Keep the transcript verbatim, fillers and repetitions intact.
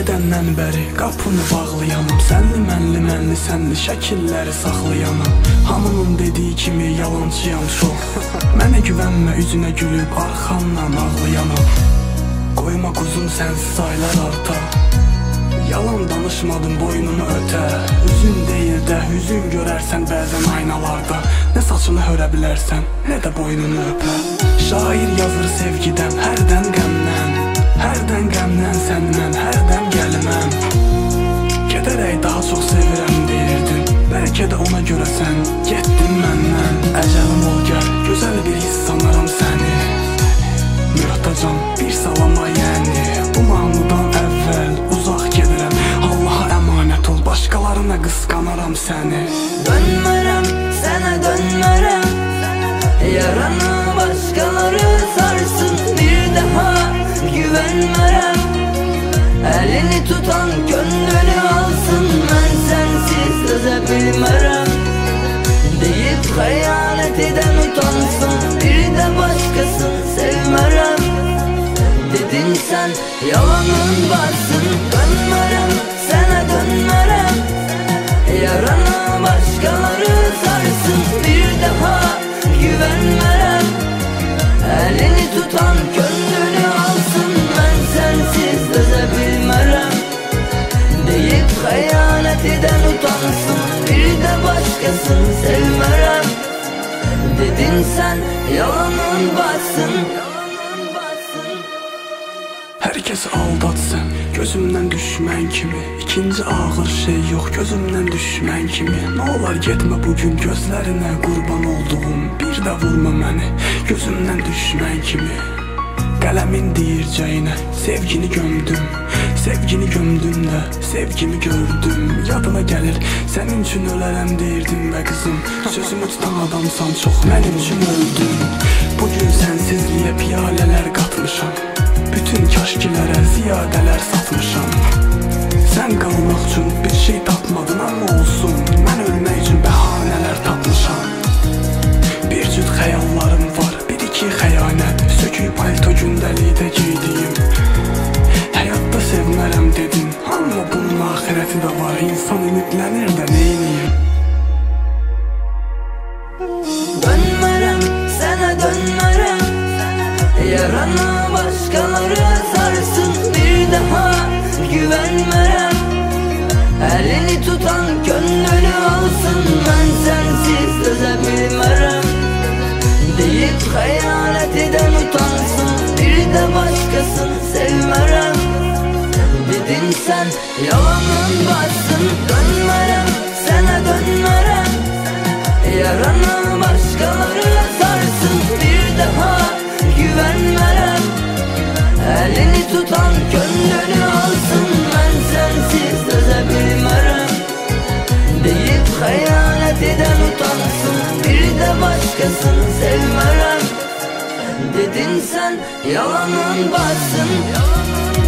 Gedəndən bəri qapını bağlayanam, sənli mənli mənli sənli şəkilləri saxlayanam. Hamının dediyi kimi yalancıyam çox. Mənə güvənmə, üzünə gülüb arxamdan ağlayanam. Qoyma quzum sənsiz aylar arta, yalan danışmadım boynumu ötə. Üzün deyil də hüzün görərsən bəzən aynalarda. Nə saçını hörə bilərsən, nə də boynunu öpə. Şair yazır sevgidən, hərdən qəmdən, hərdən qəmdən səndən, hərdən gəlməm. Gedərək daha çox sevirəm deyirdin, bəlkə də ona görə sən getdin məndən. Əcəlim ol gəl, gözəl bir his sanaram səni, möhtacam bir salama yəni. Bu mahnıdan əvvəl uzaq gedirəm, Allaha əmanət ol, başqalarına qısqanaram səni. Dönmərəm, sənə dönmərəm, yaranı başqaları sarsın. Bir daha güvənmərəm, əlini tutan gönlünü alsın. Mən sənsiz dözə bilmərəm deyib xəyanət edən utansın. Bir də başqasını sevmərəm dedin sən, yalanın varsın. Dönmərəm, sənə dönmərəm, yaranı başqaları sarsın. Bir daha güvənmərəm, əlini tutan gönlünü alsın. Mən sənsiz dözə bilmərəm deyib xəyanət edən utansın. Bir də başqasını sevmərəm dedin sən, yalanın varsın. Hər kəs aldatsın, gözümdən düşmən kimi. İkinci ağır şey yox, gözümdən düşmən kimi. Nə olar getmə bugün gözlərinə qurban olduğum. Bir də vurma məni, gözümdən düşmən kimi. Qələmin deyircəyinə sevgini gömdüm, sevgini gömdüm də sevgimi gördüm. Yadıma gəlir, sənin üçün ölərəm deyirdin və qızım, sözümü tutan adamsan, çox mənim üçün öldün. Bugün sənsizliyə piyalələr qatmışam, bütün kaşkilərə ziyadələr satmışam. Sən qalmaq üçün bir şey tapmadın, amma olsun, mən ölmək üçün bəhanələr tapmışam. Bir cüt xəyallarım var, bir iki xəyanət, sökük palto gündəlikdə giydiyim. Həyatda sevmərəm dedin, amma bunun axirəti də var. İnsan ümidlənir də neyniyim? Dönmərəm, sənə dönmərəm, yaranı başqaları sarsın. Bir daha güvənmərəm, əlini tutan gönlünü alsın. Mən sənsiz dözə bilmərəm deyib xəyanət edən utansın. Bir də başqasını sevmərəm dedin sən, yalanın varsın. Dönmərəm, sənə dönmərəm, yaranı başqaları sarsın. Bir daha güvənmərəm, əlini tutan gönlünü alsın. Mən sənsiz dözə bilmərəm deyib xəyanət edən utansın. Bir də başqasını sevmərəm dedin sən, yalanın varsın.